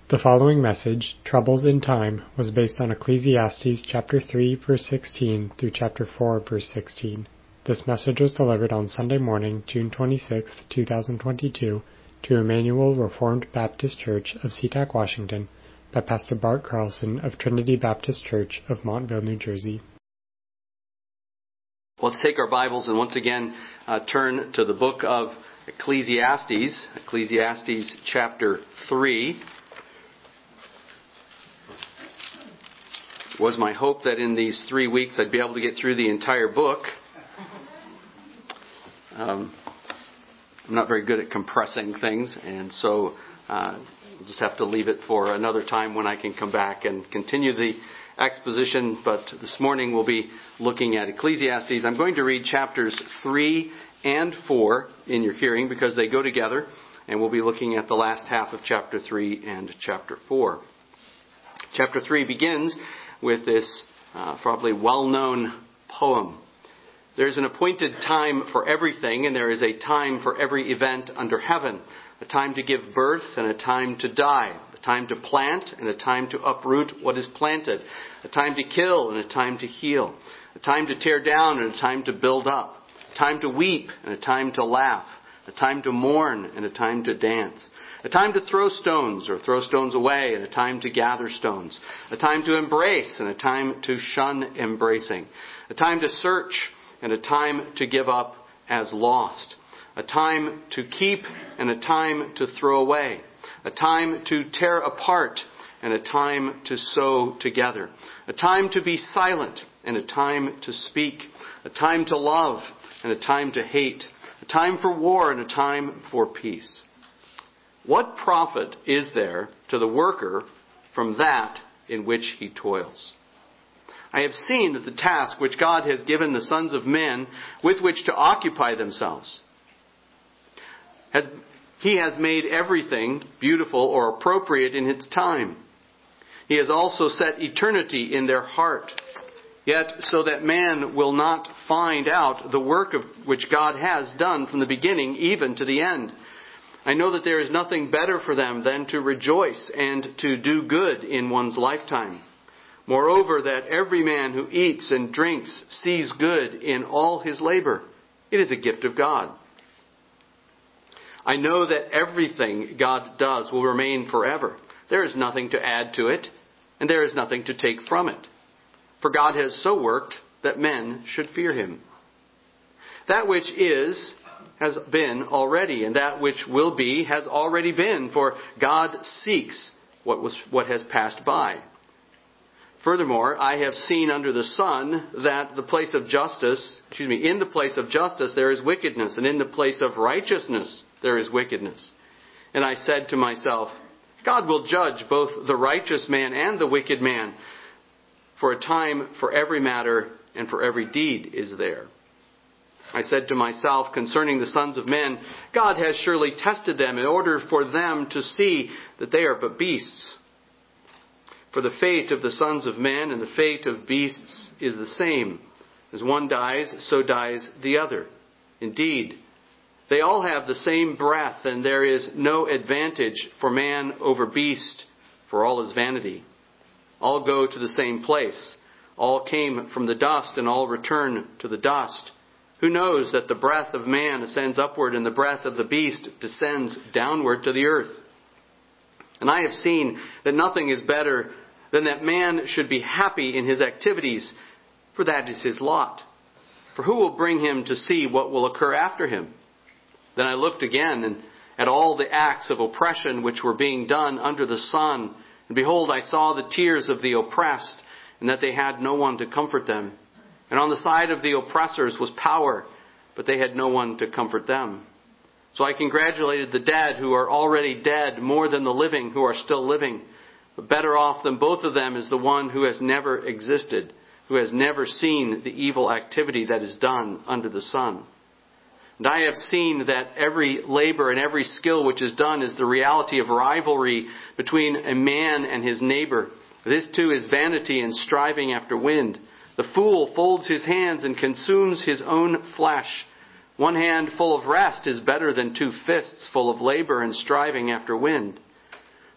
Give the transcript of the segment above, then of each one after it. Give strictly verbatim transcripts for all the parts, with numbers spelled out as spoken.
The following message, Troubles in Time, was based on Ecclesiastes chapter three, verse sixteen through chapter four, verse sixteen. This message was delivered on Sunday morning, June twenty-sixth, two thousand twenty-two, to Emmanuel Reformed Baptist Church of SeaTac, Washington, by Pastor Bart Carlson of Trinity Baptist Church of Montville, New Jersey. Let's take our Bibles and once again uh, turn to the book of Ecclesiastes, Ecclesiastes chapter three. It was my hope that in these three weeks I'd be able to get through the entire book. Um, I'm not very good at compressing things, and so uh, we'll just have to leave it for another time when I can come back and continue the exposition. But this morning we'll be looking at Ecclesiastes. I'm going to read chapters three and four in your hearing because they go together, and we'll be looking at the last half of chapter three and chapter four. Chapter three begins with this uh, probably well-known poem. There's an appointed time for everything, and there is a time for every event under heaven. A time to give birth and a time to die. A time to plant and a time to uproot what is planted. A time to kill and a time to heal. A time to tear down and a time to build up. A time to weep and a time to laugh. A time to mourn and a time to dance. A time to throw stones or throw stones away and a time to gather stones. A time to embrace and a time to shun embracing. A time to search and a time to give up as lost. A time to keep and a time to throw away. A time to tear apart and a time to sew together. A time to be silent and a time to speak. A time to love and a time to hate. A time for war and a time for peace. What profit is there to the worker from that in which he toils? I have seen that the task which God has given the sons of men with which to occupy themselves, has, He has made everything beautiful or appropriate in its time. He has also set eternity in their heart, yet so that man will not find out the work of which God has done from the beginning even to the end. I know that there is nothing better for them than to rejoice and to do good in one's lifetime. Moreover, that every man who eats and drinks sees good in all his labor. It is a gift of God. I know that everything God does will remain forever. There is nothing to add to it, and there is nothing to take from it. For God has so worked that men should fear Him. That which is has been already, and that which will be has already been, for God seeks what was what has passed by. Furthermore, I have seen under the sun that the place of justice, excuse me, in the place of justice there is wickedness, and in the place of righteousness there is wickedness. And I said to myself, God will judge both the righteous man and the wicked man, for a time for every matter and for every deed is there. I said to myself concerning the sons of men, God has surely tested them in order for them to see that they are but beasts. For the fate of the sons of men and the fate of beasts is the same. As one dies, so dies the other. Indeed, they all have the same breath, and there is no advantage for man over beast, for all is vanity. All go to the same place. All came from the dust, and all return to the dust. Who knows that the breath of man ascends upward and the breath of the beast descends downward to the earth? And I have seen that nothing is better than that man should be happy in his activities, for that is his lot. For who will bring him to see what will occur after him? Then I looked again and at all the acts of oppression which were being done under the sun. And behold, I saw the tears of the oppressed, and that they had no one to comfort them. And on the side of the oppressors was power, but they had no one to comfort them. So I congratulated the dead who are already dead more than the living who are still living. But better off than both of them is the one who has never existed, who has never seen the evil activity that is done under the sun. And I have seen that every labor and every skill which is done is the reality of rivalry between a man and his neighbor. This too is vanity and striving after wind. The fool folds his hands and consumes his own flesh. One hand full of rest is better than two fists full of labor and striving after wind.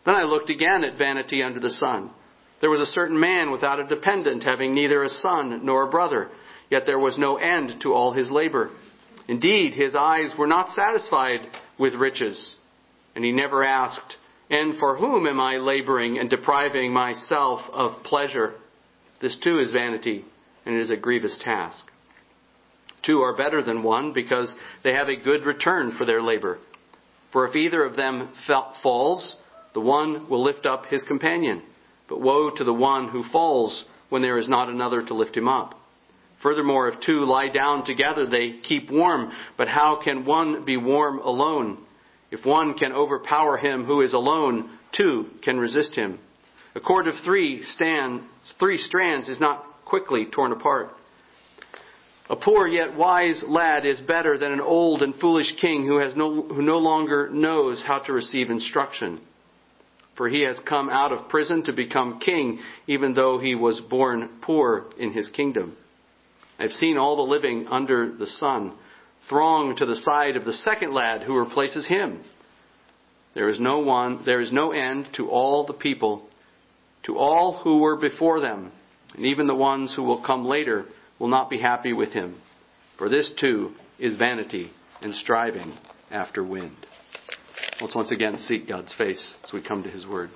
Then I looked again at vanity under the sun. There was a certain man without a dependent, having neither a son nor a brother. Yet there was no end to all his labor. Indeed, his eyes were not satisfied with riches. And he never asked, "And for whom am I laboring and depriving myself of pleasure?" This too is vanity, and it is a grievous task. Two are better than one, because they have a good return for their labor. For if either of them falls, the one will lift up his companion. But woe to the one who falls when there is not another to lift him up. Furthermore, if two lie down together, they keep warm. But how can one be warm alone? If one can overpower him who is alone, two can resist him. A cord of three, stand, three strands is not quickly torn apart. A poor yet wise lad is better than an old and foolish king who has no, who no longer knows how to receive instruction. For he has come out of prison to become king, even though he was born poor in his kingdom. I have seen all the living under the sun throng to the side of the second lad who replaces him. There is no one, there is no end to all the people, to all who were before them, and even the ones who will come later will not be happy with him. For this too is vanity and striving after wind. Let's once again seek God's face as we come to His Word.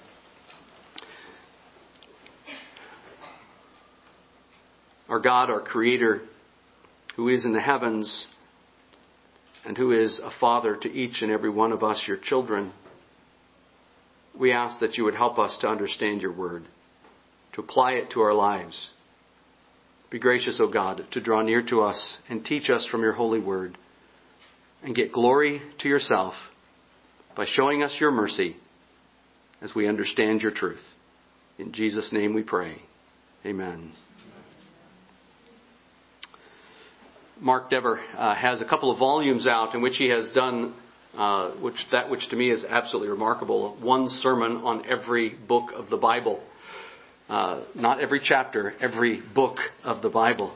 Our God, our Creator, who is in the heavens and who is a Father to each and every one of us, your children, we ask that you would help us to understand your Word, to apply it to our lives. Be gracious, O God, to draw near to us and teach us from your holy Word, and get glory to yourself by showing us your mercy as we understand your truth. In Jesus' name we pray. Amen. Mark Dever uh, has a couple of volumes out in which he has done uh, which that which to me is absolutely remarkable. One sermon on every book of the Bible. Uh, not every chapter, every book of the Bible.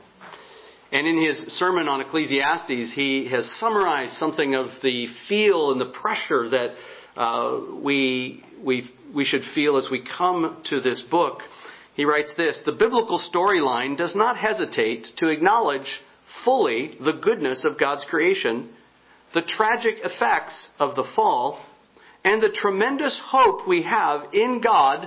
And in his sermon on Ecclesiastes, he has summarized something of the feel and the pressure that uh, we, we, we should feel as we come to this book. He writes this: the biblical storyline does not hesitate to acknowledge fully the goodness of God's creation, the tragic effects of the fall, and the tremendous hope we have in God,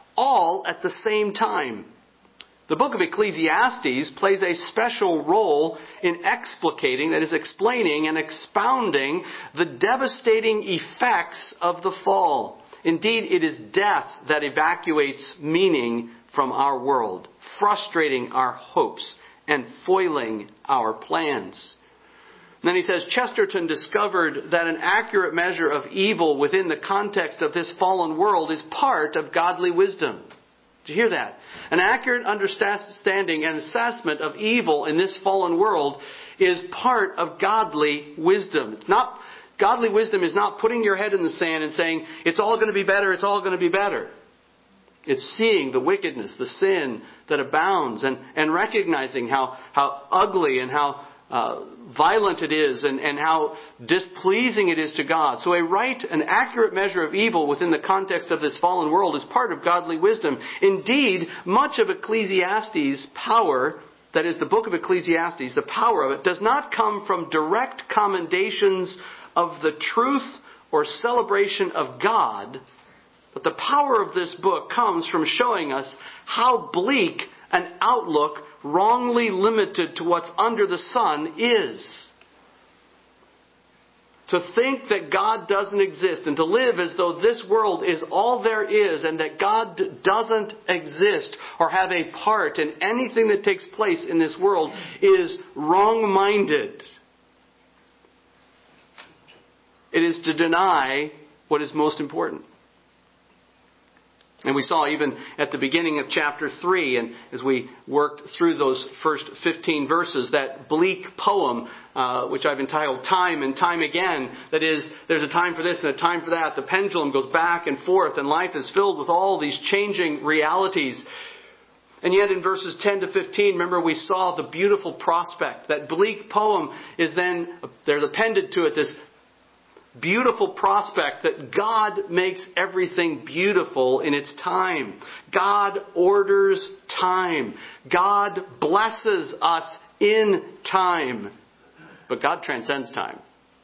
all at the same time. The book of Ecclesiastes plays a special role in explicating, that is, explaining and expounding the devastating effects of the fall. Indeed, it is death that evacuates meaning from our world, frustrating our hopes and foiling our plans. And then he says, Chesterton discovered that an accurate measure of evil within the context of this fallen world is part of godly wisdom. Did you hear that? An accurate understanding and assessment of evil in this fallen world is part of godly wisdom. It's not, godly wisdom is not putting your head in the sand and saying, it's all going to be better, it's all going to be better. It's seeing the wickedness, the sin that abounds, and, and recognizing how, how ugly and how uh, violent it is, and, and how displeasing it is to God. So a right, an accurate measure of evil within the context of this fallen world is part of godly wisdom. Indeed, much of Ecclesiastes' power, that is the book of Ecclesiastes, the power of it, does not come from direct commendations of the truth or celebration of God. But the power of this book comes from showing us how bleak an outlook wrongly limited to what's under the sun is. To think that God doesn't exist and to live as though this world is all there is and that God doesn't exist or have a part in anything that takes place in this world is wrong-minded. It is to deny what is most important. And we saw even at the beginning of chapter three, and as we worked through those first fifteen verses, that bleak poem, uh, which I've entitled Time and Time Again, that is, there's a time for this and a time for that. The pendulum goes back and forth, and life is filled with all these changing realities. And yet in verses ten to fifteen, remember we saw the beautiful prospect. That bleak poem is then, there's appended to it this beautiful prospect that God makes everything beautiful in its time. God orders time. God blesses us in time. But God transcends time.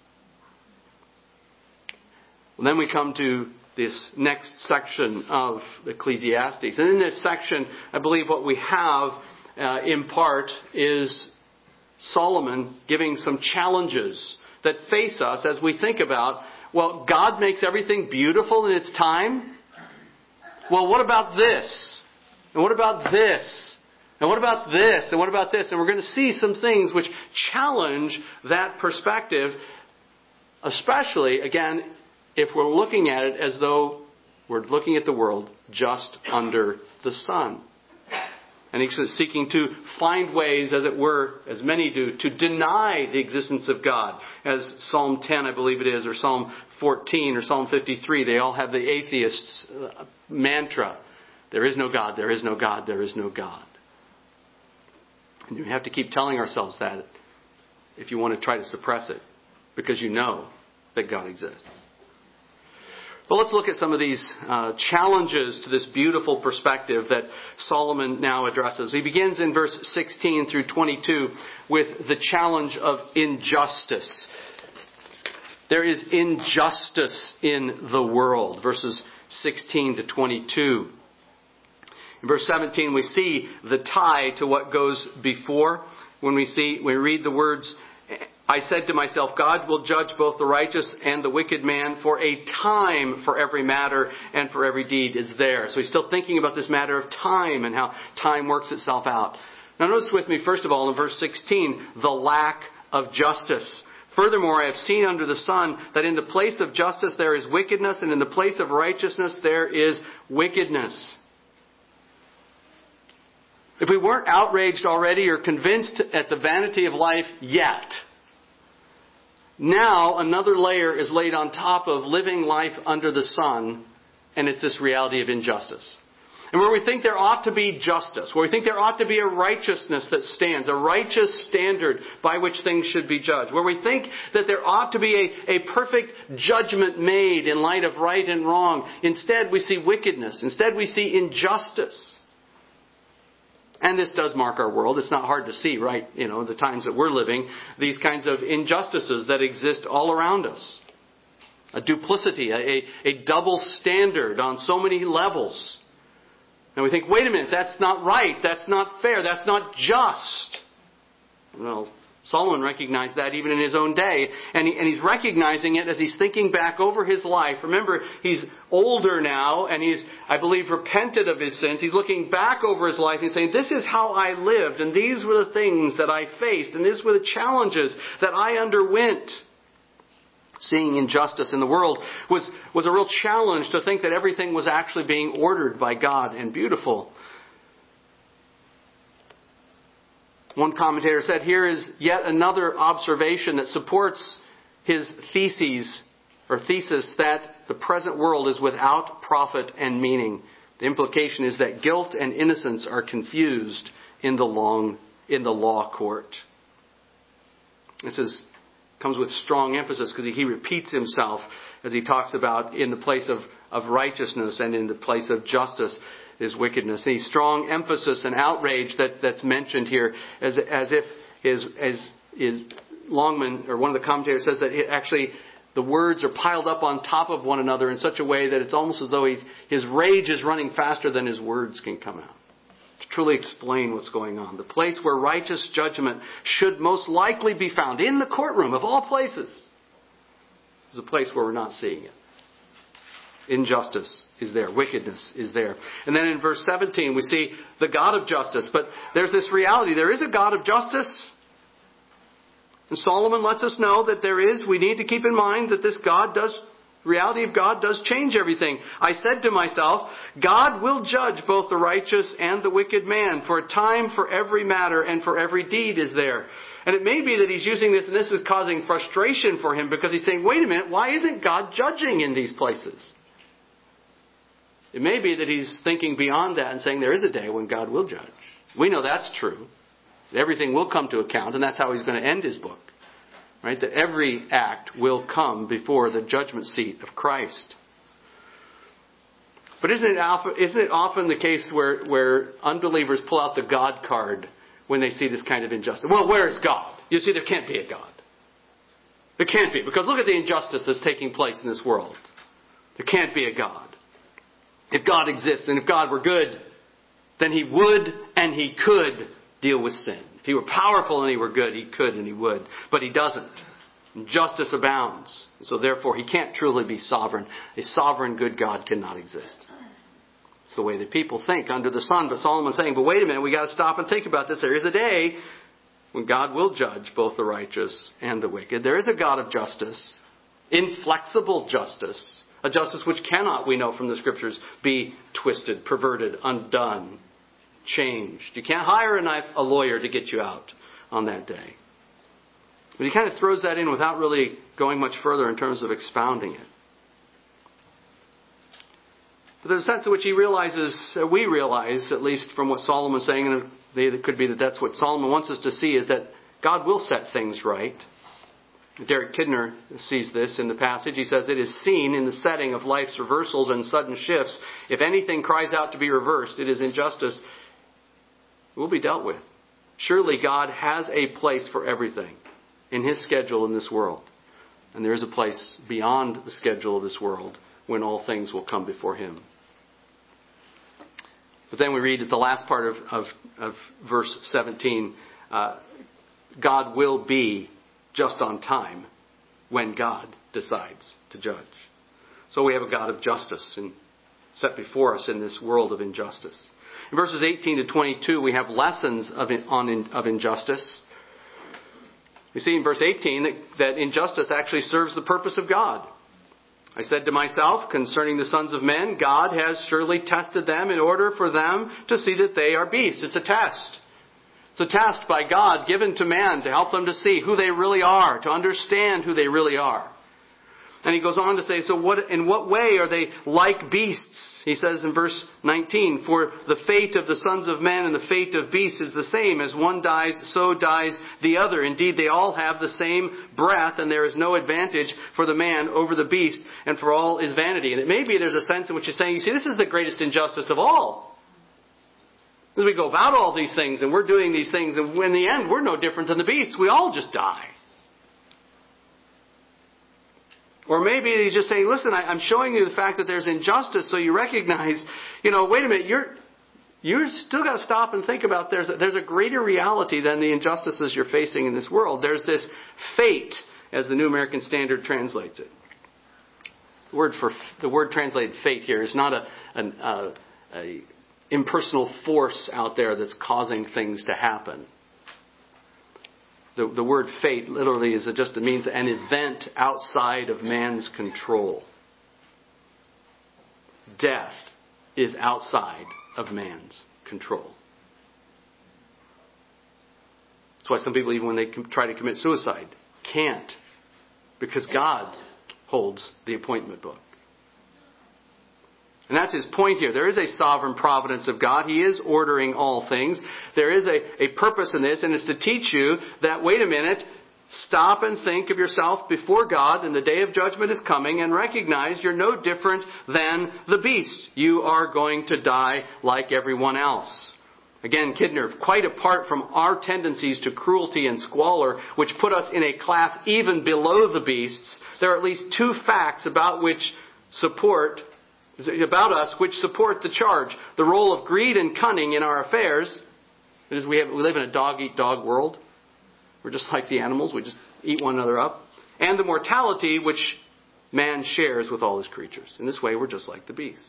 And then we come to this next section of Ecclesiastes. And in this section, I believe what we have uh, in part is Solomon giving some challenges that face us as we think about, well, God makes everything beautiful in its time. Well, what about this? And what about this? And what about this? And what about this? And we're going to see some things which challenge that perspective, especially, again, if we're looking at it as though we're looking at the world just under the sun. And he's seeking to find ways, as it were, as many do, to deny the existence of God. As Psalm ten, I believe it is, or Psalm fourteen, or Psalm fifty-three, they all have the atheist's mantra. There is no God, there is no God, there is no God. And you have to keep telling ourselves that if you want to try to suppress it, because you know that God exists. But let's look at some of these uh, challenges to this beautiful perspective that Solomon now addresses. He begins in verse sixteen through twenty-two with the challenge of injustice. There is injustice in the world. Verses sixteen to twenty-two. In verse seventeen, we see the tie to what goes before. When we see, we read the words, I said to myself, God will judge both the righteous and the wicked man, for a time for every matter and for every deed is there. So he's still thinking about this matter of time and how time works itself out. Now notice with me, first of all, in verse sixteen, the lack of justice. Furthermore, I have seen under the sun that in the place of justice there is wickedness, and in the place of righteousness there is wickedness. If we weren't outraged already or convinced at the vanity of life yet, now another layer is laid on top of living life under the sun, and it's this reality of injustice. And where we think there ought to be justice, where we think there ought to be a righteousness that stands, a righteous standard by which things should be judged, where we think that there ought to be a, a perfect judgment made in light of right and wrong, instead we see wickedness, instead we see injustice. And this does mark our world. It's not hard to see, right? You know, the times that we're living, these kinds of injustices that exist all around us. A duplicity, a, a double standard on so many levels. And we think, wait a minute, that's not right. That's not fair. That's not just. Well, Solomon recognized that even in his own day. And, he, and he's recognizing it as he's thinking back over his life. Remember, he's older now and he's, I believe, repented of his sins. He's looking back over his life and saying, this is how I lived. And these were the things that I faced. And these were the challenges that I underwent. Seeing injustice in the world was, was a real challenge to think that everything was actually being ordered by God and beautiful. One commentator said, here is yet another observation that supports his theses or thesis that the present world is without profit and meaning. The implication is that guilt and innocence are confused in the long in the law court. This is comes with strong emphasis because he, he repeats himself as he talks about in the place of, of righteousness and in the place of justice is wickedness. And strong emphasis and outrage that, that's mentioned here as, as if his, as, is Longman, or one of the commentators says that it actually the words are piled up on top of one another in such a way that it's almost as though he's, his rage is running faster than his words can come out. To truly explain what's going on. The place where righteous judgment should most likely be found, in the courtroom of all places, is a place where we're not seeing it. Injustice is there. Wickedness is there. And then in verse seventeen we see the God of justice. But there's this reality. There is a God of justice. And Solomon lets us know that there is. We need to keep in mind that this God does, reality of God does change everything. I said to myself, God will judge both the righteous and the wicked man. For a time for every matter and for every deed is there. And it may be that he's using this and this is causing frustration for him because he's saying, wait a minute, why isn't God judging in these places? It may be that he's thinking beyond that and saying there is a day when God will judge. We know that's true. Everything will come to account, and that's how he's going to end his book. Right? That every act will come before the judgment seat of Christ. But isn't it often, isn't it often the case where, where unbelievers pull out the God card when they see this kind of injustice? Well, where is God? You see, there can't be a God. There can't be, because look at the injustice that's taking place in this world. There can't be a God. If God exists and if God were good, then He would and He could deal with sin. If He were powerful and He were good, He could and He would. But He doesn't. Justice abounds. So therefore, He can't truly be sovereign. A sovereign good God cannot exist. It's the way that people think under the sun. But Solomon's saying, but wait a minute, we got to stop and think about this. There is a day when God will judge both the righteous and the wicked. There is a God of justice, inflexible justice, a justice which cannot, we know from the Scriptures, be twisted, perverted, undone, changed. You can't hire a, knife, a lawyer to get you out on that day. But he kind of throws that in without really going much further in terms of expounding it. But there's a sense in which he realizes, uh, we realize, at least from what Solomon's saying, and it could be that that's what Solomon wants us to see, is that God will set things right. Derek Kidner sees this in the passage. He says, it is seen in the setting of life's reversals and sudden shifts. If anything cries out to be reversed, it is injustice. It will be dealt with. Surely God has a place for everything in His schedule in this world. And there is a place beyond the schedule of this world when all things will come before Him. But then we read at the last part of, of, of verse seventeen, uh, God will be just on time when God decides to judge. So we have a God of justice and set before us in this world of injustice. In verses eighteen to twenty-two, we have lessons of, in, on, of injustice. We see in verse eighteen that, that injustice actually serves the purpose of God. I said to myself, concerning the sons of men, God has surely tested them in order for them to see that they are beasts. It's a test. It's a test by God given to man to help them to see who they really are, to understand who they really are. And he goes on to say, so what, in what way are they like beasts? He says in verse nineteen, for the fate of the sons of men and the fate of beasts is the same. As one dies, so dies the other. Indeed, they all have the same breath, and there is no advantage for the man over the beast, and for all is vanity. And it may be there's a sense in which he's saying, you see, this is the greatest injustice of all. As we go about all these things, and we're doing these things, and in the end, we're no different than the beasts. We all just die. Or maybe he's just saying, listen, I, I'm showing you the fact that there's injustice so you recognize, you know, wait a minute, you're you're still got to stop and think about there's a, there's a greater reality than the injustices you're facing in this world. There's this fate, as the New American Standard translates it. The word for the word translated fate here is not a an a, a impersonal force out there that's causing things to happen. The, the word fate literally is just it means an event outside of man's control. Death is outside of man's control. That's why some people, even when they try to commit suicide, can't, because God holds the appointment book. And that's his point here. There is a sovereign providence of God. He is ordering all things. There is a, a purpose in this, and it's to teach you that, wait a minute, stop and think of yourself before God, and the day of judgment is coming, and recognize you're no different than the beast. You are going to die like everyone else. Again, Kidner, quite apart from our tendencies to cruelty and squalor, which put us in a class even below the beasts, there are at least two facts about which support about us which support the charge. The role of greed and cunning in our affairs. That is, we, have, we live in a dog-eat-dog world. We're just like the animals. We just eat one another up. And the mortality which man shares with all his creatures. In this way, we're just like the beasts.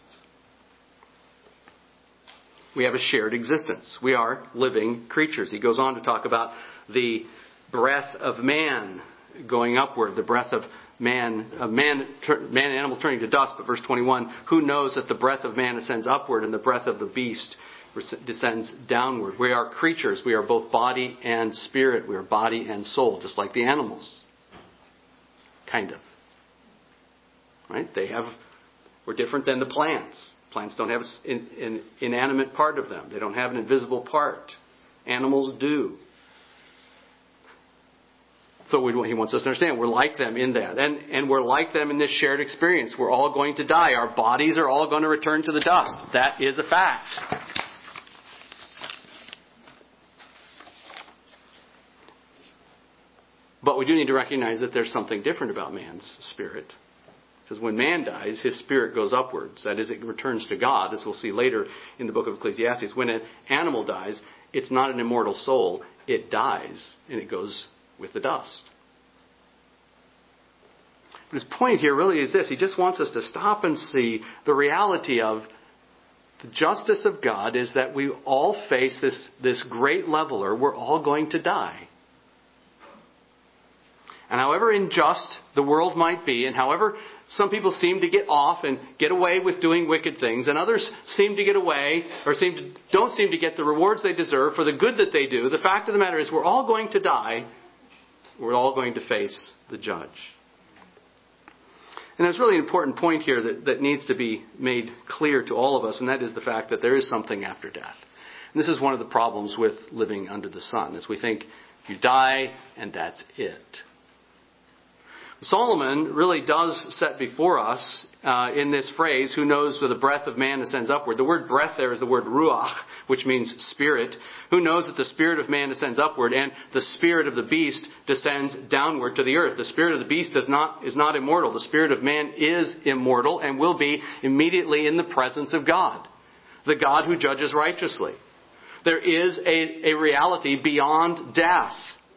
We have a shared existence. We are living creatures. He goes on to talk about the breath of man going upward, the breath of man, uh, man, man and animal turning to dust. But verse twenty-one, who knows that the breath of man ascends upward and the breath of the beast descends downward? We are creatures. We are both body and spirit. We are body and soul, just like the animals. Kind of. Right? They have, we're different than the plants. Plants don't have an, an inanimate part of them. They don't have an invisible part. Animals do. So we, he wants us to understand we're like them in that. And, and we're like them in this shared experience. We're all going to die. Our bodies are all going to return to the dust. That is a fact. But we do need to recognize that there's something different about man's spirit. Because when man dies, his spirit goes upwards. That is, it returns to God, as we'll see later in the book of Ecclesiastes. When an animal dies, it's not an immortal soul. It dies, and it goes with the dust. But his point here really is this. He just wants us to stop and see the reality of the justice of God is that we all face this, this great leveler. We're all going to die. And however unjust the world might be, and however some people seem to get off and get away with doing wicked things, and others seem to get away or seem to, don't seem to get the rewards they deserve for the good that they do, the fact of the matter is we're all going to die. We're all going to face the judge. And there's really an important point here that, that needs to be made clear to all of us, and that is the fact that there is something after death. And this is one of the problems with living under the sun, is we think you die and that's it. Solomon really does set before us uh, in this phrase, who knows where the breath of man ascends upward. The word breath there is the word ruach, which means spirit. Who knows that the spirit of man descends upward and the spirit of the beast descends downward to the earth. The spirit of the beast does not is not immortal. The spirit of man is immortal and will be immediately in the presence of God, the God who judges righteously. There is a, a reality beyond death.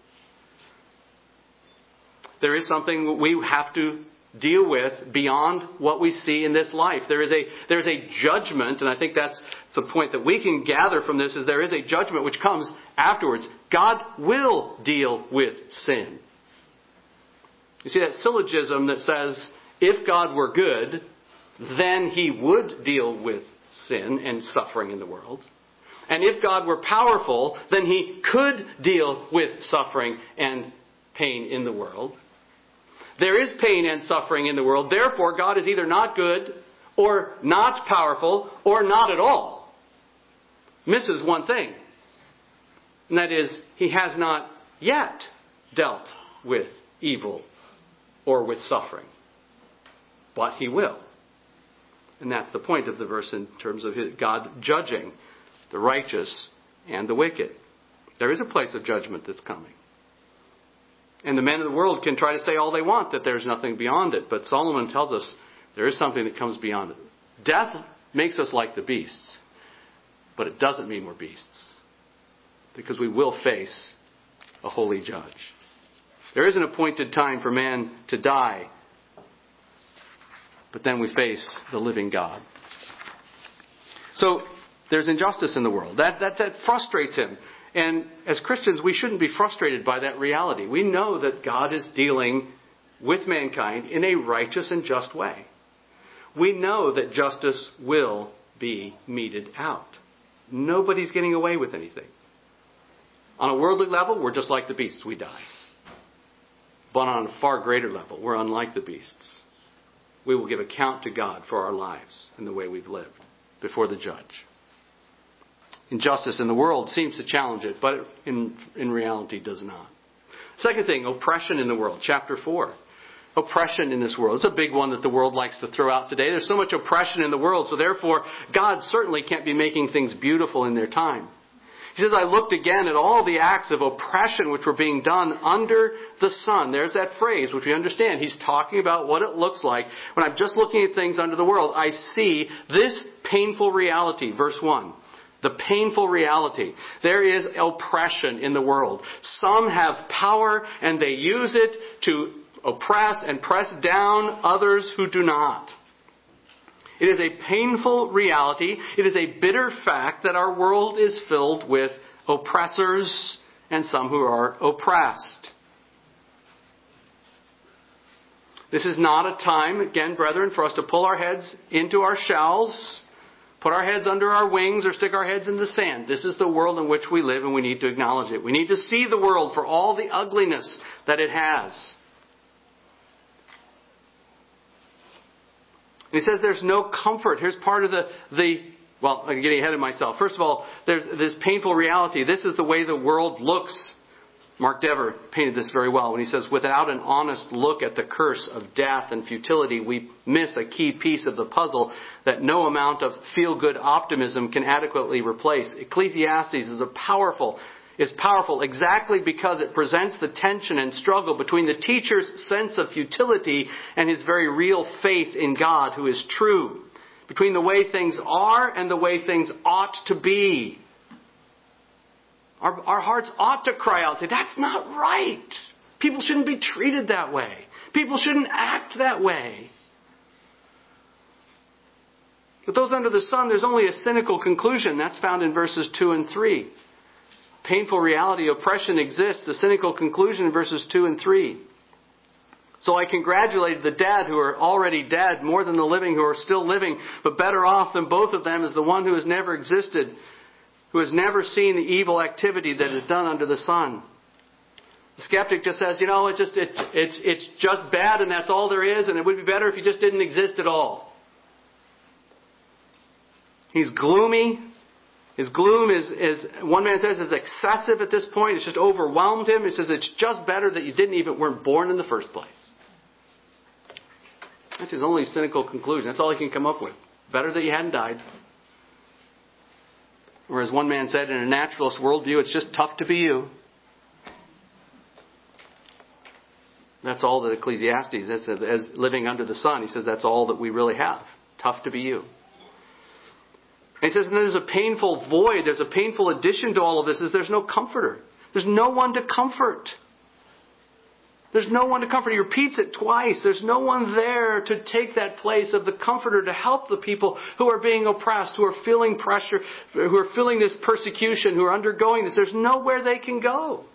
There is something we have to deal with beyond what we see in this life. There is a there is a judgment, and I think that's the point that we can gather from this, is there is a judgment which comes afterwards. God will deal with sin. You see that syllogism that says, if God were good, then he would deal with sin and suffering in the world. And if God were powerful, then he could deal with suffering and pain in the world. There is pain and suffering in the world. Therefore, God is either not good or not powerful or not at all. Misses one thing. And that is, he has not yet dealt with evil or with suffering. But he will. And that's the point of the verse in terms of God judging the righteous and the wicked. There is a place of judgment that's coming. And the men of the world can try to say all they want that there's nothing beyond it. But Solomon tells us there is something that comes beyond it. Death makes us like the beasts. But it doesn't mean we're beasts. Because we will face a holy judge. There is an appointed time for man to die. But then we face the living God. So there's injustice in the world. That, that, that frustrates him. And as Christians, we shouldn't be frustrated by that reality. We know that God is dealing with mankind in a righteous and just way. We know that justice will be meted out. Nobody's getting away with anything. On a worldly level, we're just like the beasts. We die. But on a far greater level, we're unlike the beasts. We will give account to God for our lives and the way we've lived before the judge. Injustice in the world seems to challenge it, but in, in reality does not. Second thing, oppression in the world. Chapter four. Oppression in this world. It's a big one that the world likes to throw out today. There's so much oppression in the world, so therefore God certainly can't be making things beautiful in their time. He says, I looked again at all the acts of oppression which were being done under the sun. There's that phrase which we understand. He's talking about what it looks like. When I'm just looking at things under the world, I see this painful reality. Verse one. The painful reality. There is oppression in the world. Some have power and they use it to oppress and press down others who do not. It is a painful reality. It is a bitter fact that our world is filled with oppressors and some who are oppressed. This is not a time, again, brethren, for us to pull our heads into our shells, put our heads under our wings, or stick our heads in the sand. This is the world in which we live, and we need to acknowledge it. We need to see the world for all the ugliness that it has. And he says there's no comfort. Here's part of the, the, well, I'm getting ahead of myself. First of all, there's this painful reality. This is the way the world looks Mark Dever painted this very well when he says, without an honest look at the curse of death and futility, we miss a key piece of the puzzle that no amount of feel-good optimism can adequately replace. Ecclesiastes is a powerful, is powerful exactly because it presents the tension and struggle between the teacher's sense of futility and his very real faith in God, who is true, between the way things are and the way things ought to be. Our, our hearts ought to cry out and say, that's not right. People shouldn't be treated that way. People shouldn't act that way. But those under the sun, there's only a cynical conclusion. That's found in verses two and three. Painful reality, oppression exists. The cynical conclusion in verses two and three. So I congratulated the dead who are already dead more than the living who are still living. But better off than both of them is the one who has never existed, who has never seen the evil activity that is done under the sun. The skeptic just says, you know, it's just it, it's it's just bad and that's all there is, and it would be better if you just didn't exist at all. He's gloomy. His gloom is, is one man says, is excessive at this point. It's just overwhelmed him. He says it's just better that you didn't even weren't born in the first place. That's his only cynical conclusion. That's all he can come up with. Better that you hadn't died. Or as one man said, in a naturalist worldview, it's just tough to be you. That's all that Ecclesiastes, that's as living under the sun, he says that's all that we really have. Tough to be you. And he says, and there's a painful void, there's a painful addition to all of this, is there's no comforter. There's no one to comfort. There's no one to comfort. He repeats it twice. There's no one there to take that place of the comforter to help the people who are being oppressed, who are feeling pressure, who are feeling this persecution, who are undergoing this. There's nowhere they can go.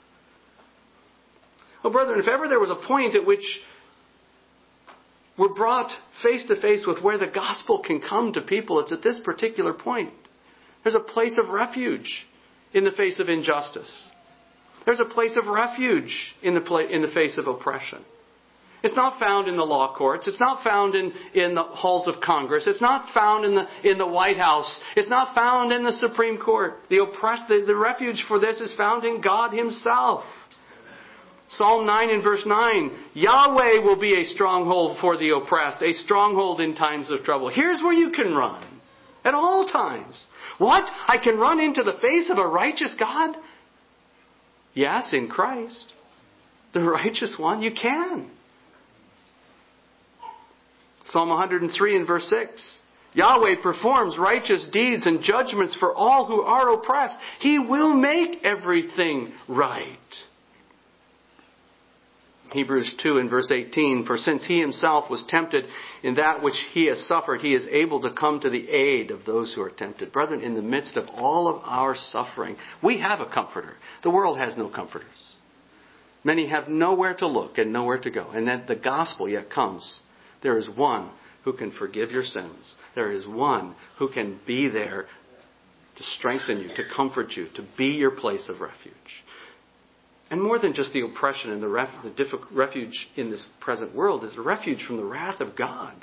Well, brethren, if ever there was a point at which we're brought face to face with where the gospel can come to people, it's at this particular point. There's a place of refuge in the face of injustice. There's a place of refuge in the pla- in the face of oppression. It's not found in the law courts. It's not found in, in the halls of Congress. It's not found in the in the White House. It's not found in the Supreme Court. The oppressed, the, the refuge for this is found in God Himself. Psalm nine and verse nine, Yahweh will be a stronghold for the oppressed, a stronghold in times of trouble. Here's where you can run at all times. What? I can run into the face of a righteous God? Yes, in Christ, the righteous one, you can. Psalm one hundred three and verse six. Yahweh performs righteous deeds and judgments for all who are oppressed. He will make everything right. Hebrews two and verse eighteen, for since He Himself was tempted in that which He has suffered, He is able to come to the aid of those who are tempted. Brethren, in the midst of all of our suffering, we have a comforter. The world has no comforters. Many have nowhere to look and nowhere to go. And then the gospel yet comes. There is one who can forgive your sins. There is one who can be there to strengthen you, to comfort you, to be your place of refuge. And more than just the oppression and the, ref, the difficult refuge in this present world is a refuge from the wrath of God.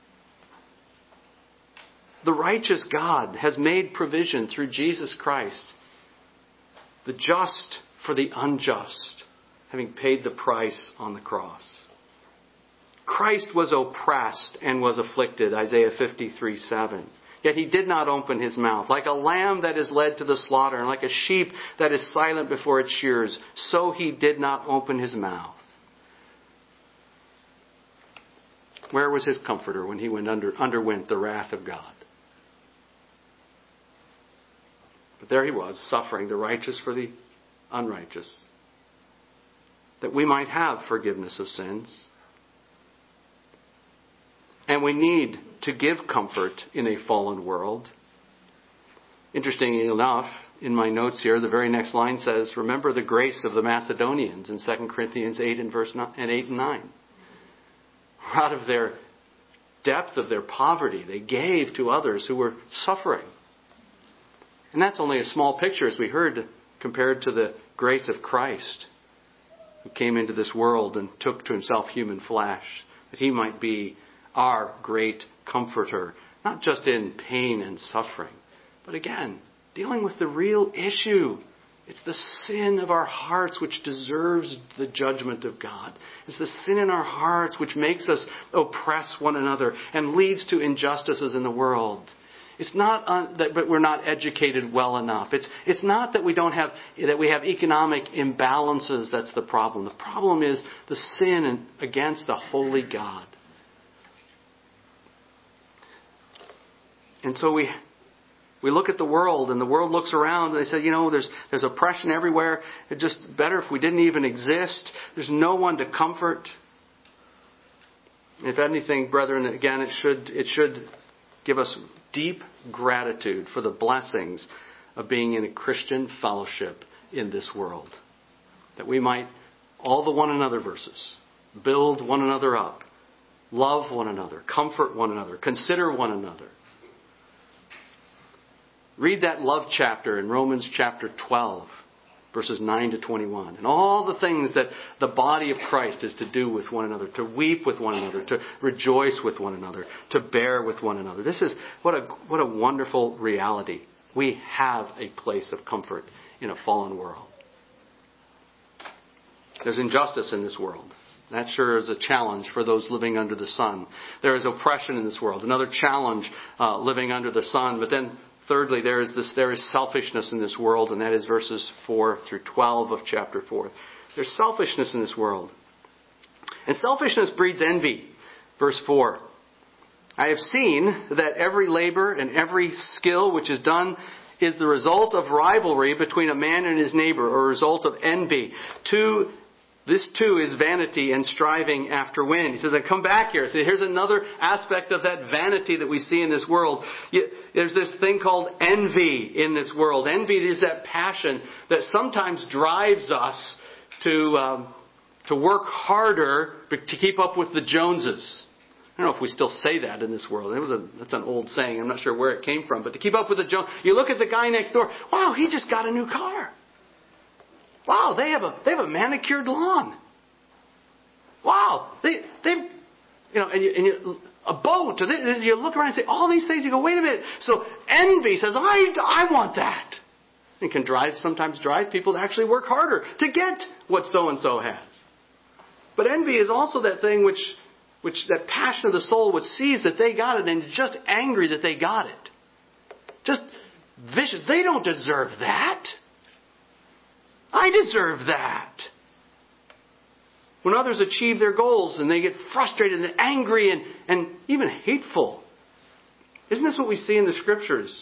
The righteous God has made provision through Jesus Christ, the just for the unjust, having paid the price on the cross. Christ was oppressed and was afflicted, Isaiah fifty-three seven. Yet He did not open His mouth. Like a lamb that is led to the slaughter, and like a sheep that is silent before its shearers, so He did not open His mouth. Where was His comforter when He went under, underwent the wrath of God? But there He was, suffering, the righteous for the unrighteous, that we might have forgiveness of sins. And we need to give comfort in a fallen world. Interestingly enough, in my notes here, the very next line says, remember the grace of the Macedonians in Second Corinthians eight and verse nine, and eight and nine. Out of their depth of their poverty, they gave to others who were suffering. And that's only a small picture, as we heard, compared to the grace of Christ, who came into this world and took to Himself human flesh, that He might be our great comforter, not just in pain and suffering, but again, dealing with the real issue, It's the sin of our hearts which deserves the judgment of God. It's the sin in our hearts which makes us oppress one another and leads to injustices in the world. It's not un, that but we're not educated well enough. It's it's not that we don't have that we have economic imbalances that's the problem. The problem is the sin against the holy God. And so we we look at the world, and the world looks around, and they say, you know, there's there's oppression everywhere. It's just better if we didn't even exist. There's no one to comfort. If anything, brethren, again, it should it should give us deep gratitude for the blessings of being in a Christian fellowship in this world. That we might, all the one another verses, build one another up, love one another, comfort one another, consider one another. Read that love chapter in Romans chapter twelve, verses nine to twenty-one. And all the things that the body of Christ is to do with one another, to weep with one another, to rejoice with one another, to bear with one another. This is what a what a wonderful reality. We have a place of comfort in a fallen world. There's injustice in this world. That sure is a challenge for those living under the sun. There is oppression in this world. Another challenge uh, living under the sun. But then thirdly, there is this there is selfishness in this world, and that is verses four through twelve of chapter four. There's selfishness in this world. And selfishness breeds envy. Verse four. I have seen that every labor and every skill which is done is the result of rivalry between a man and his neighbor, or a result of envy. Two This too is vanity and striving after wind. He says, I come back here. So here's another aspect of that vanity that we see in this world. There's this thing called envy in this world. Envy is that passion that sometimes drives us to um, to work harder to keep up with the Joneses. I don't know if we still say that in this world. It was a, that's an old saying. I'm not sure where it came from. But to keep up with the Joneses. You look at the guy next door. Wow, he just got a new car. Wow, they have a they have a manicured lawn. Wow, they they, you know, and you, and you, a boat. And you look around and say all these things. You go, wait a minute. So envy says, I I want that. It can drive sometimes drive people to actually work harder to get what so and so has. But envy is also that thing which which that passion of the soul which sees that they got it and is just angry that they got it. Just vicious. They don't deserve that. I deserve that. When others achieve their goals and they get frustrated and angry and, and even hateful. Isn't this what we see in the Scriptures?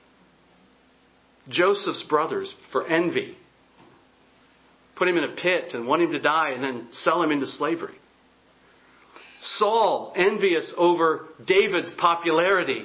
Joseph's brothers, for envy, put him in a pit and want him to die and then sell him into slavery. Saul, envious over David's popularity.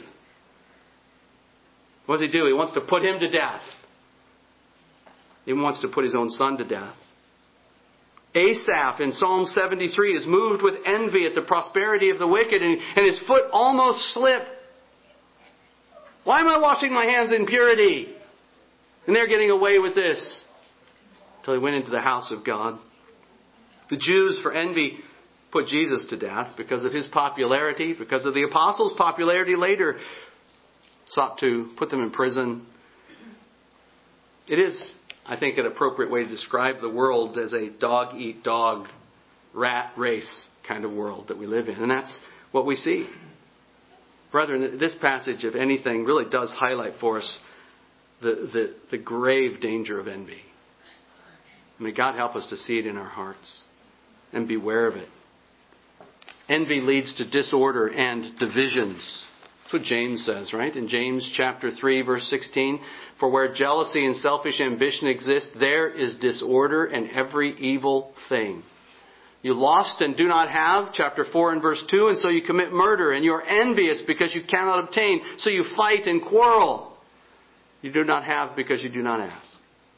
What does he do? He wants to put him to death. He wants to put his own son to death. Asaph in Psalm seventy-three is moved with envy at the prosperity of the wicked, and, and his foot almost slipped. Why am I washing my hands in purity? And they're getting away with this. Until he went into the house of God. The Jews, for envy, put Jesus to death because of his popularity, because of the apostles' popularity later, sought to put them in prison. It is, I think, an appropriate way to describe the world as a dog-eat-dog, rat race kind of world that we live in. And that's what we see. Brethren, this passage, if anything, really does highlight for us the, the, the grave danger of envy. May God help us to see it in our hearts and beware of it. Envy leads to disorder and divisions. That's what James says, right? In James chapter three, verse sixteen, for where jealousy and selfish ambition exist, there is disorder and every evil thing. You lost and do not have, chapter four and verse two, and so you commit murder, and you are envious because you cannot obtain, so you fight and quarrel. You do not have because you do not ask.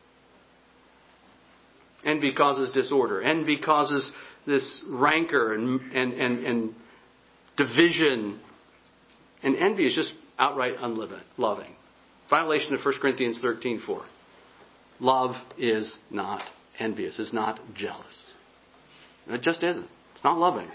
Envy causes disorder. Envy causes this rancor and, and, and, and division. And envy is just outright unloving. Violation of First Corinthians thirteen four. Love is not envious. Is not jealous. It just isn't. It's not loving.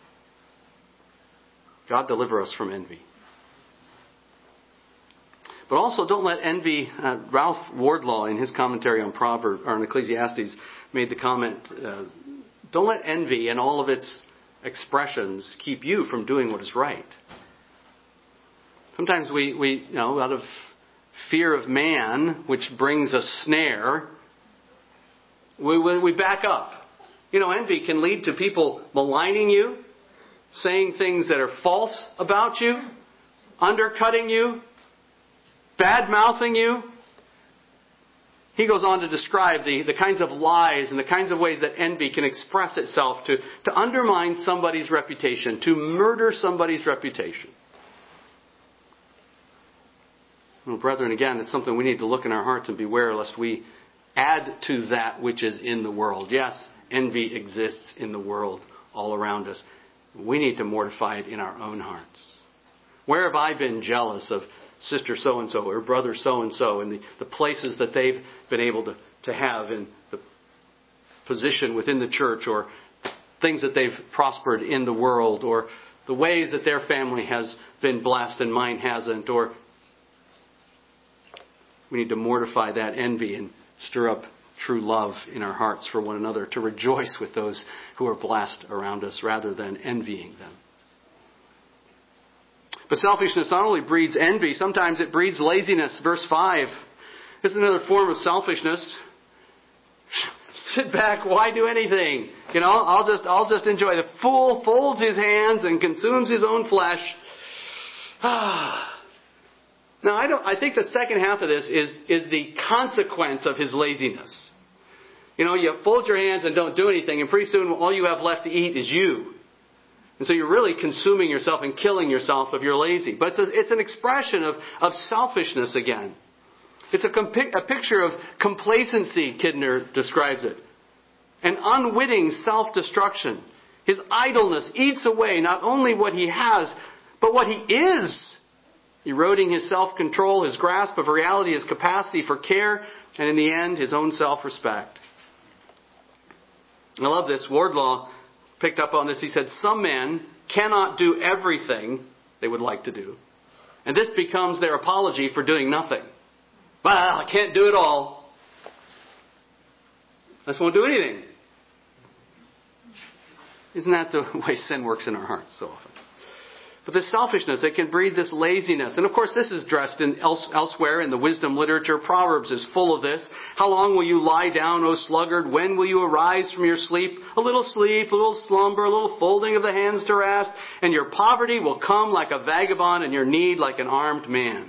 God deliver us from envy. But also don't let envy, uh, Ralph Wardlaw in his commentary on Proverbs, or on Ecclesiastes, made the comment, uh, don't let envy and all of its expressions keep you from doing what is right. Sometimes we, we you know, out of fear of man, which brings a snare, we, we, we back up. You know, envy can lead to people maligning you, saying things that are false about you, undercutting you, bad-mouthing you. He goes on to describe the, the kinds of lies and the kinds of ways that envy can express itself to, to undermine somebody's reputation, to murder somebody's reputation. Well, brethren, again, it's something we need to look in our hearts and beware lest we add to that which is in the world. Yes, envy exists in the world all around us. We need to mortify it in our own hearts. Where have I been jealous of sister so-and-so or brother so-and-so and the, the places that they've been able to, to have in the position within the church, or things that they've prospered in the world, or the ways that their family has been blessed and mine hasn't, or we need to mortify that envy and stir up true love in our hearts for one another, to rejoice with those who are blessed around us rather than envying them. But selfishness not only breeds envy, sometimes it breeds laziness. Verse five. This is another form of selfishness. Sit back, why do anything? You know, I'll just I'll just enjoy. The fool folds his hands and consumes his own flesh. Ah. Now, I don't. I think the second half of this is, is the consequence of his laziness. You know, you fold your hands and don't do anything, and pretty soon all you have left to eat is you. And so you're really consuming yourself and killing yourself if you're lazy. But it's, a, it's an expression of, of selfishness again. It's a, compi- a picture of complacency, Kidner describes it. An unwitting self-destruction. His idleness eats away not only what he has, but what he is. Eroding his self-control, his grasp of reality, his capacity for care, and in the end, his own self-respect. I love this. Wardlaw picked up on this. He said, some men cannot do everything they would like to do. And this becomes their apology for doing nothing. Well, I can't do it all. I just won't do anything. Isn't that the way sin works in our hearts so often? But this selfishness, it can breed this laziness. And of course, this is dressed in else, elsewhere in the wisdom literature. Proverbs is full of this. How long will you lie down, O sluggard? When will you arise from your sleep? A little sleep, a little slumber, a little folding of the hands to rest. And your poverty will come like a vagabond, and your need like an armed man.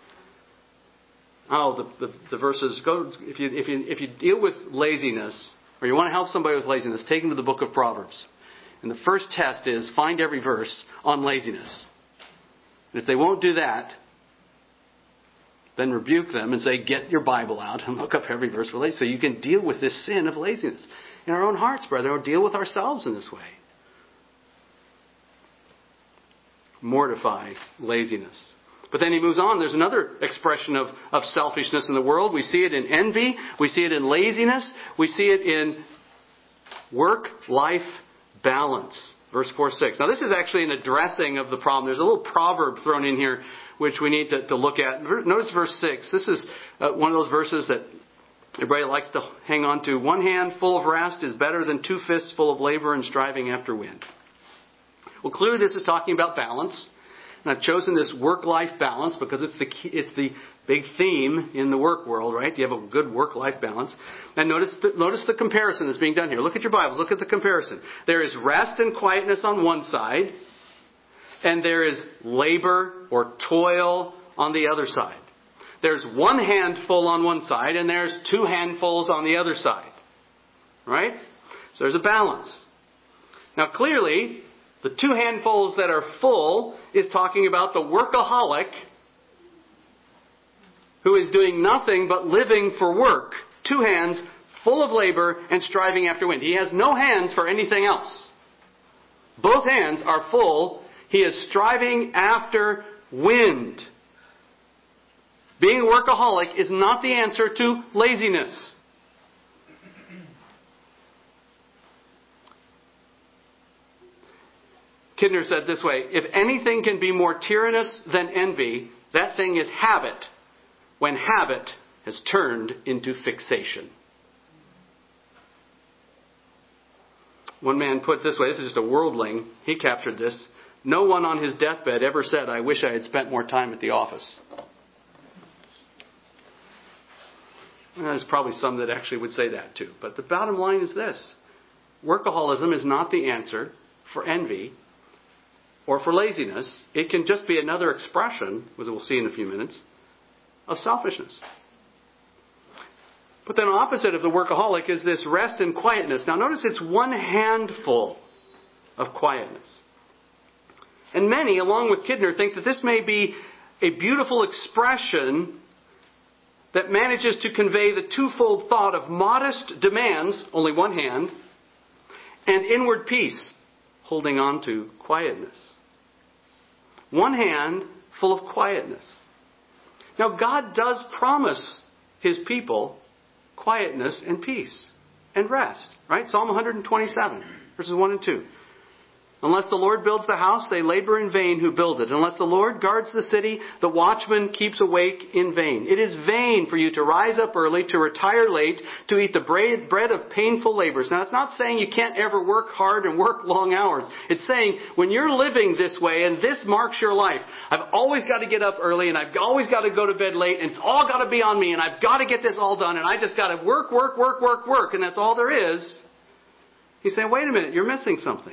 Oh, the, the, the verses go. If you if you if you deal with laziness, or you want to help somebody with laziness, take them to the book of Proverbs. And the first test is find every verse on laziness. And if they won't do that, then rebuke them and say, get your Bible out and look up every verse for laziness. So you can deal with this sin of laziness in our own hearts, brother, or deal with ourselves in this way. Mortify laziness. But then he moves on. There's another expression of, of selfishness in the world. We see it in envy. We see it in laziness. We see it in work-life balance. Verse four six. Now this is actually an addressing of the problem. There's a little proverb thrown in here which we need to, to look at. Notice verse six. This is uh, one of those verses that everybody likes to hang on to. One hand full of rest is better than two fists full of labor and striving after wind. Well, clearly this is talking about balance. And I've chosen this work-life balance because it's the key, it's the big theme in the work world, right? You have a good work-life balance. And notice the, notice the comparison that's being done here. Look at your Bible. Look at the comparison. There is rest and quietness on one side, and there is labor or toil on the other side. There's one handful on one side, and there's two handfuls on the other side. Right? So there's a balance. Now clearly, the two handfuls that are full is talking about the workaholic who is doing nothing but living for work. Two hands full of labor and striving after wind. He has no hands for anything else. Both hands are full. He is striving after wind. Being a workaholic is not the answer to laziness. Kidner said this way, if anything can be more tyrannous than envy, that thing is habit when habit has turned into fixation. One man put it this way, this is just a worldling, he captured this. No one on his deathbed ever said, I wish I had spent more time at the office. Well, there's probably some that actually would say that too. But the bottom line is this. Workaholism is not the answer for envy or for laziness. It can just be another expression, as we'll see in a few minutes, of selfishness. But then opposite of the workaholic is this rest and quietness. Now notice it's one handful of quietness. And many, along with Kidner, think that this may be a beautiful expression that manages to convey the twofold thought of modest demands, only one hand, and inward peace, holding on to quietness. One hand full of quietness. Now God does promise His people quietness and peace and rest. Right? Psalm one twenty-seven, verses one and two. Unless the Lord builds the house, they labor in vain who build it. Unless the Lord guards the city, the watchman keeps awake in vain. It is vain for you to rise up early, to retire late, to eat the bread of painful labors. Now, it's not saying you can't ever work hard and work long hours. It's saying when you're living this way and this marks your life, I've always got to get up early and I've always got to go to bed late and it's all got to be on me and I've got to get this all done and I just got to work, work, work, work, work, and that's all there is. He's saying, wait a minute, you're missing something.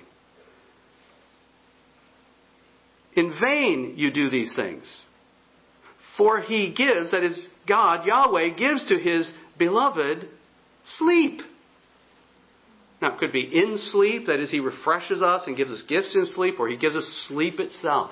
In vain you do these things. For He gives, that is, God, Yahweh, gives to His beloved sleep. Now, it could be in sleep, that is, He refreshes us and gives us gifts in sleep, or He gives us sleep itself.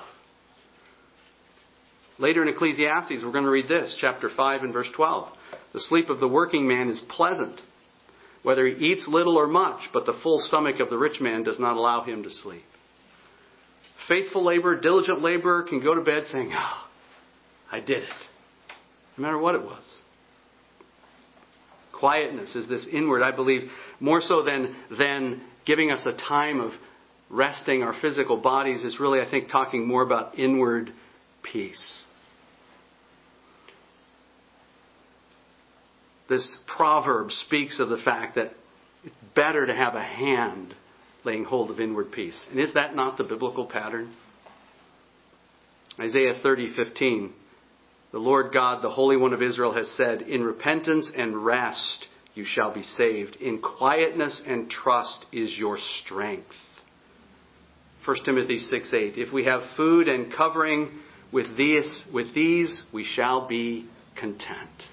Later in Ecclesiastes, we're going to read this, chapter five and verse twelve. The sleep of the working man is pleasant, whether he eats little or much, but the full stomach of the rich man does not allow him to sleep. Faithful laborer, diligent laborer can go to bed saying, oh, I did it. No matter what it was. Quietness is this inward, I believe, more so than, than giving us a time of resting our physical bodies, is really, I think, talking more about inward peace. This proverb speaks of the fact that it's better to have a hand laying hold of inward peace. And is that not the biblical pattern? Isaiah thirty fifteen. The Lord God, the Holy One of Israel, has said, in repentance and rest you shall be saved. In quietness and trust is your strength. First Timothy six eight. If we have food and covering, with these, with these we shall be content.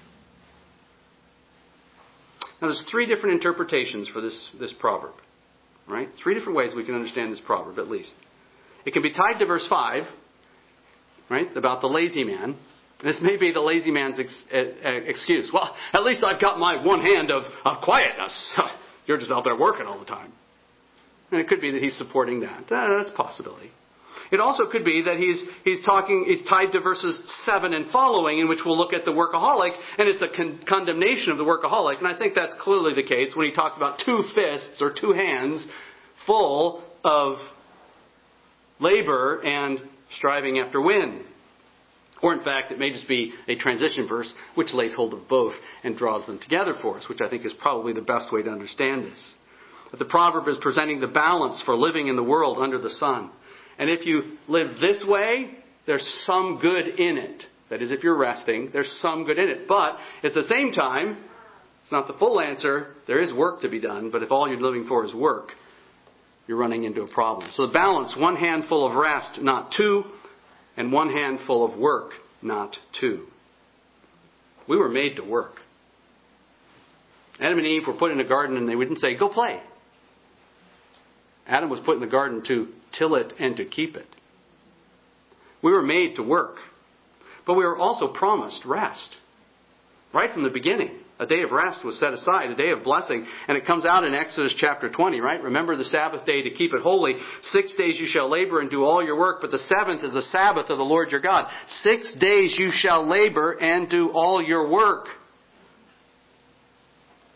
Now there's three different interpretations for this, this proverb. Right? Three different ways we can understand this proverb, at least. It can be tied to verse five, right, about the lazy man. This may be the lazy man's ex- excuse. Well, at least I've got my one hand of, of quietness. You're just out there working all the time. And it could be that he's supporting that. Uh, that's a possibility. It also could be that he's he's talking, he's tied to verses seven and following, in which we'll look at the workaholic, and it's a con- condemnation of the workaholic. And I think that's clearly the case when he talks about two fists or two hands full of labor and striving after wind. Or in fact, it may just be a transition verse which lays hold of both and draws them together for us, which I think is probably the best way to understand this. But the proverb is presenting the balance for living in the world under the sun. And if you live this way, there's some good in it. That is, if you're resting, there's some good in it. But at the same time, it's not the full answer. There is work to be done. But if all you're living for is work, you're running into a problem. So the balance, one hand full of rest, not two, and one hand full of work, not two. We were made to work. Adam and Eve were put in a garden and they wouldn't say, go play. Adam was put in the garden to till it and to keep it. We were made to work. But we were also promised rest. Right from the beginning. A day of rest was set aside, a day of blessing. And it comes out in Exodus chapter twenty, right? Remember the Sabbath day to keep it holy. Six days you shall labor and do all your work, but the seventh is the Sabbath of the Lord your God. Six days you shall labor and do all your work.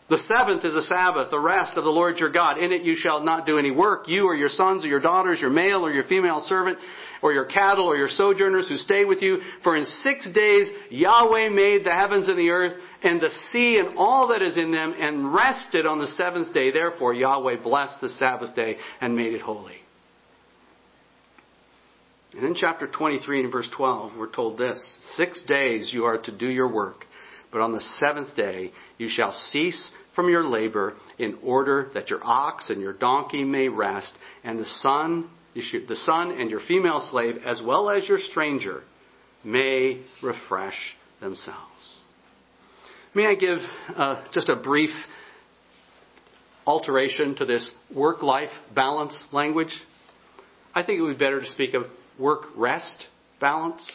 The seventh is a Sabbath, the rest of the Lord your God. In it you shall not do any work, you or your sons or your daughters, your male or your female servant, or your cattle or your sojourners who stay with you. For in six days Yahweh made the heavens and the earth and the sea and all that is in them, and rested on the seventh day. Therefore Yahweh blessed the Sabbath day and made it holy. And in chapter twenty-three and verse twelve, we're told this: Six days you are to do your work, but on the seventh day you shall cease from your labor, in order that your ox and your donkey may rest, and the son, the son and your female slave, as well as your stranger, may refresh themselves. May I give uh, just a brief alteration to this work-life balance language? I think it would be better to speak of work-rest balance,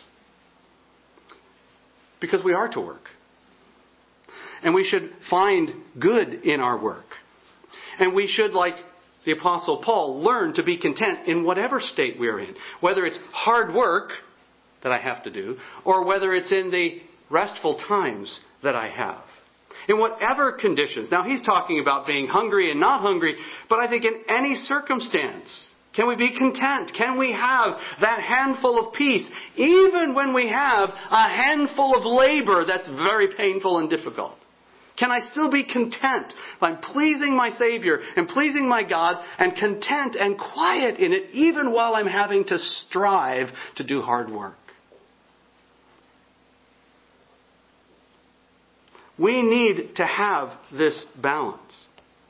because we are to work. And we should find good in our work. And we should, like the Apostle Paul, learn to be content in whatever state we're in. Whether it's hard work that I have to do, or whether it's in the restful times that I have. In whatever conditions. Now he's talking about being hungry and not hungry, but I think in any circumstance, can we be content? Can we have that handful of peace, even when we have a handful of labor that's very painful and difficult? Can I still be content by pleasing my Savior and pleasing my God, and content and quiet in it, even while I'm having to strive to do hard work? We need to have this balance.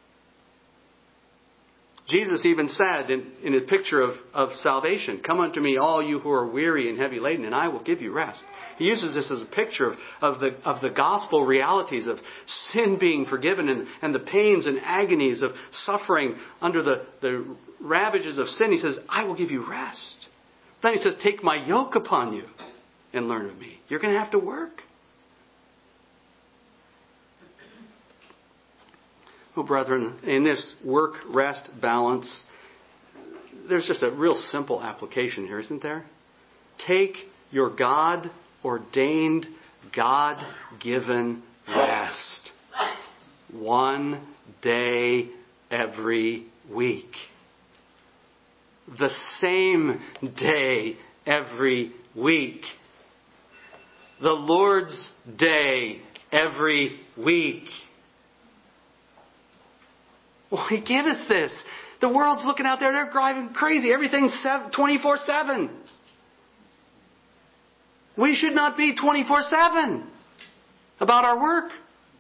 Jesus even said in, in a picture of, of salvation, "Come unto me, all you who are weary and heavy laden, and I will give you rest." He uses this as a picture of, of, the, of the gospel realities of sin being forgiven, and, and the pains and agonies of suffering under the, the ravages of sin. He says, "I will give you rest." Then he says, "Take my yoke upon you and learn of me." You're going to have to work. Oh, brethren, in this work-rest balance, there's just a real simple application here, isn't there? Take your God-ordained, God-given rest. One day every week. The same day every week. The Lord's Day every week. Well, He giveth this. The world's looking out there, they're driving crazy. Everything's twenty-four seven. We should not be twenty-four seven about our work.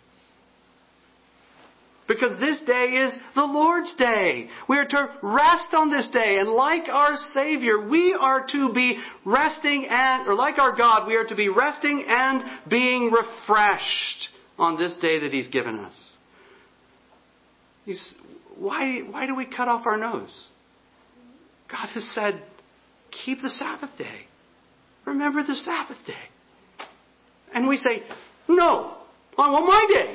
Because this day is the Lord's day. We are to rest on this day. And like our Savior, we are to be resting and, or like our God, we are to be resting and being refreshed on this day that He's given us. He's, why, why do we cut off our nose? God has said, keep the Sabbath day. Remember the Sabbath day. And we say, no, I want my day.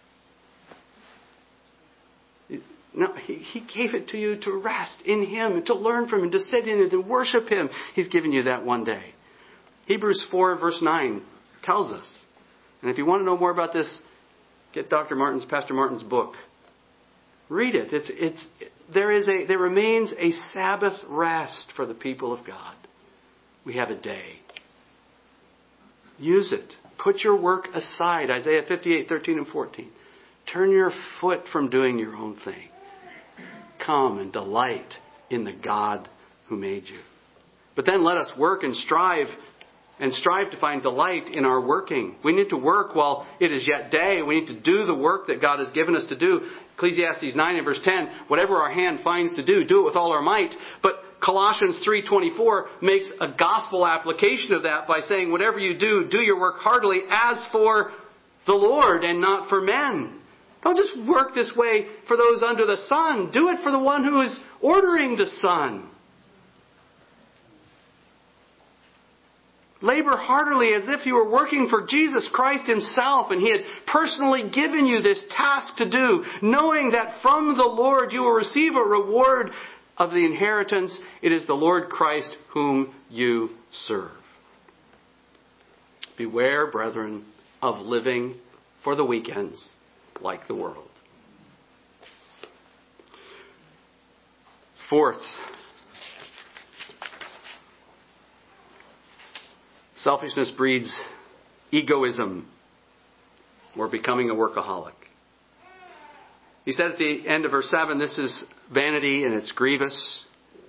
No, he, he gave it to you to rest in Him and to learn from Him, to sit in it and worship Him. He's given you that one day. Hebrews four verse nine tells us. And if you want to know more about this, get Doctor Martin's, Pastor Martin's book. Read it. It's, it's, there is a, there remains a Sabbath rest for the people of God. We have a day. Use it. Put your work aside. Isaiah fifty-eight, thirteen and fourteen. Turn your foot from doing your own thing. Come and delight in the God who made you. But then let us work and strive and strive to find delight in our working. We need to work while it is yet day. We need to do the work that God has given us to do. Ecclesiastes nine and verse ten, whatever our hand finds to do, do it with all our might. But Colossians three twenty-four makes a gospel application of that by saying, whatever you do, do your work heartily as for the Lord and not for men. Don't just work this way for those under the sun. Do it for the one who is ordering the sun. Labor heartily as if you were working for Jesus Christ Himself and He had personally given you this task to do, knowing that from the Lord you will receive a reward of the inheritance. It is the Lord Christ whom you serve. Beware, brethren, of living for the weekends like the world. Fourth, selfishness breeds egoism, or becoming a workaholic. He said at the end of verse seven, this is vanity and it's grievous.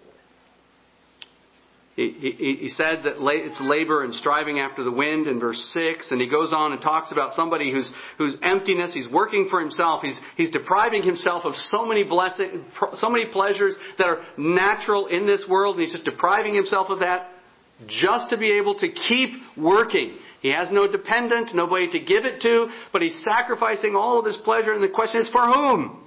He, he, he said that it's labor and striving after the wind in verse six. And he goes on and talks about somebody who's, whose emptiness, he's working for himself. He's, he's depriving himself of so many blessings, so many pleasures that are natural in this world. And he's just depriving himself of that just to be able to keep working. He has no dependent, nobody to give it to, but he's sacrificing all of his pleasure. And the question is, for whom?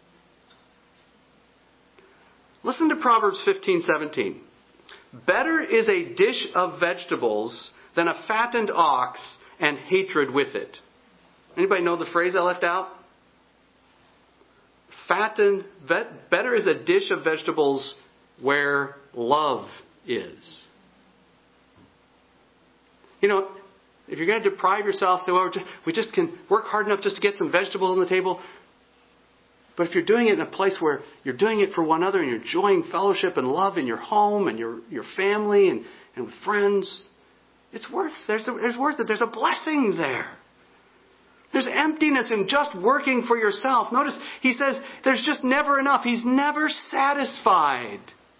Listen to Proverbs fifteen seventeen. Better is a dish of vegetables than a fattened ox and hatred with it. Anybody know the phrase I left out? Fattened, vet, better is a dish of vegetables where love is. You know, if you're going to deprive yourself, say, well, we just can work hard enough just to get some vegetables on the table. But if you're doing it in a place where you're doing it for one another and you're enjoying fellowship and love in your home and your, your family and, and with friends, it's worth, there's, a, there's worth it. There's a blessing there. There's emptiness in just working for yourself. Notice he says there's just never enough. He's never satisfied.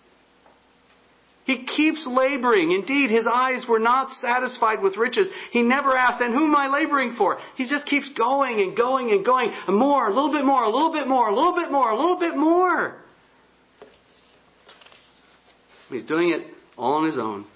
He keeps laboring. Indeed, his eyes were not satisfied with riches. He never asked, and whom am I laboring for? He just keeps going and going and going. And more, a little bit more, a little bit more, a little bit more, a little bit more. He's doing it all on his own.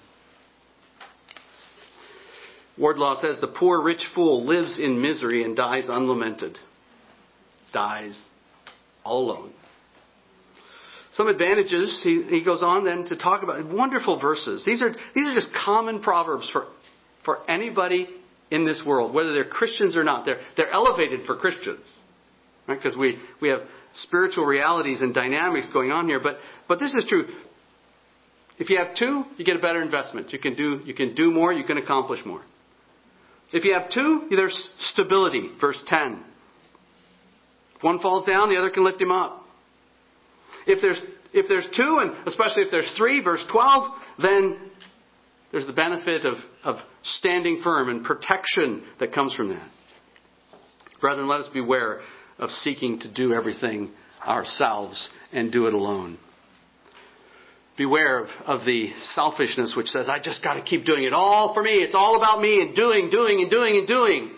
Wardlaw says, the poor rich fool lives in misery and dies unlamented. Dies all alone. Some advantages, he, he goes on then to talk about wonderful verses. These are these are just common proverbs for, for anybody in this world, whether they're Christians or not. They're, they're elevated for Christians, right? Because we, we have spiritual realities and dynamics going on here. But but this is true. If you have two, you get a better investment. You can do you can do more, you can accomplish more. If you have two, there's stability. Verse ten. If one falls down, the other can lift him up. If there's if there's two, and especially if there's three, verse twelve, then there's the benefit of, of standing firm and protection that comes from that. Brethren, let us beware of seeking to do everything ourselves and do it alone. Beware of, of the selfishness which says, I just got to keep doing it all for me. It's all about me and doing, doing, and doing, and doing.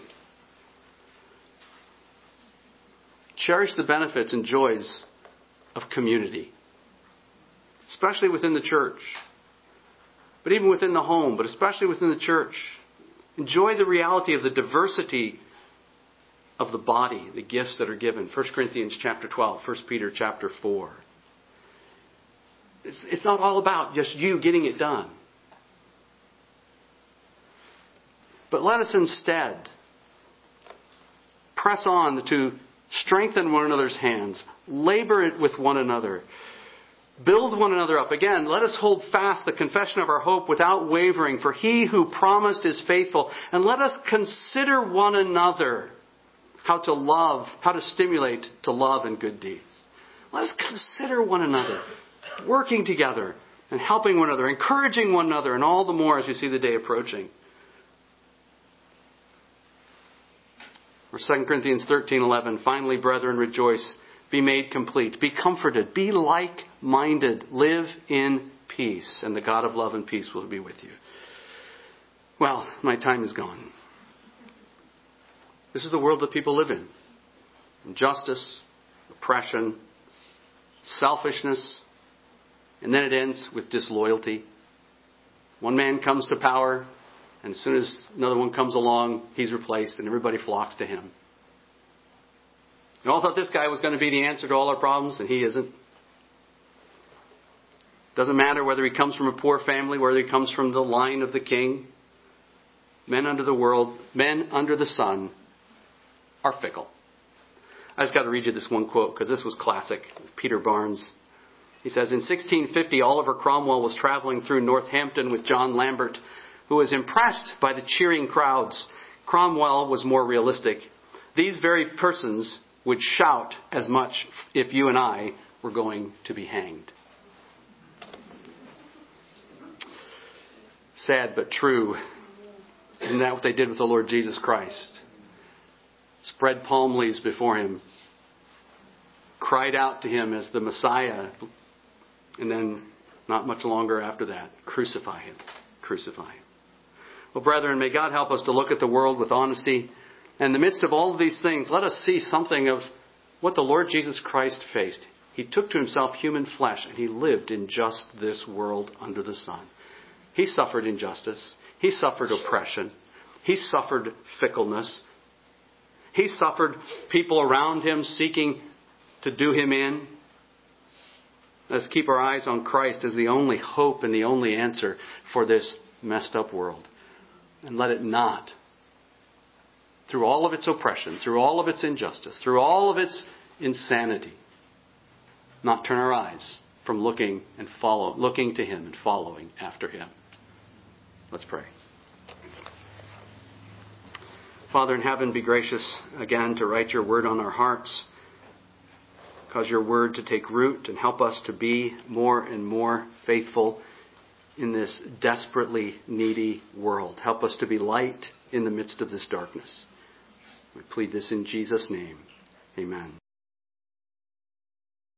Cherish the benefits and joys of community, especially within the church, but even within the home, but especially within the church. Enjoy the reality of the diversity of the body, the gifts that are given. First Corinthians chapter twelve, First Peter chapter four. It's, it's not all about just you getting it done. But let us instead press on to strengthen one another's hands. Labor it with one another. Build one another up. Again, let us hold fast the confession of our hope without wavering, for he who promised is faithful. And let us consider one another how to love, how to stimulate to love and good deeds. Let us consider one another, working together and helping one another, encouraging one another, and all the more as you see the day approaching. Or Second Corinthians thirteen eleven, finally, brethren, rejoice, be made complete, be comforted, be like-minded, live in peace, and the God of love and peace will be with you. Well, my time is gone. This is the world that people live in. Injustice, oppression, selfishness, and then it ends with disloyalty. One man comes to power, and as soon as another one comes along, he's replaced and everybody flocks to him. You all thought this guy was going to be the answer to all our problems, and he isn't. Doesn't matter whether he comes from a poor family, whether he comes from the line of the king. Men under the world, men under the sun are fickle. I just got to read you this one quote because this was classic. Peter Barnes. He says, in sixteen fifty, Oliver Cromwell was traveling through Northampton with John Lambert, who was impressed by the cheering crowds. Cromwell was more realistic. these very persons would shout as much if you and I were going to be hanged. Sad but true. Isn't that what they did with the Lord Jesus Christ? Spread palm leaves before him, cried out to him as the Messiah, and then not much longer after that, crucify him, crucify him. Well, brethren, may God help us to look at the world with honesty. And in the midst of all of these things, let us see something of what the Lord Jesus Christ faced. He took to himself human flesh, and he lived in just this world under the sun. He suffered injustice. He suffered oppression. He suffered fickleness. He suffered people around him seeking to do him in. Let's keep our eyes on Christ as the only hope and the only answer for this messed up world. And let it not, through all of its oppression, through all of its injustice, through all of its insanity, not turn our eyes from looking and follow, looking to him and following after him. Let's pray. Father in heaven, be gracious again to write your word on our hearts. Cause your word to take root and help us to be more and more faithful in this desperately needy world. Help us to be light in the midst of this darkness. We plead this in Jesus' name. Amen.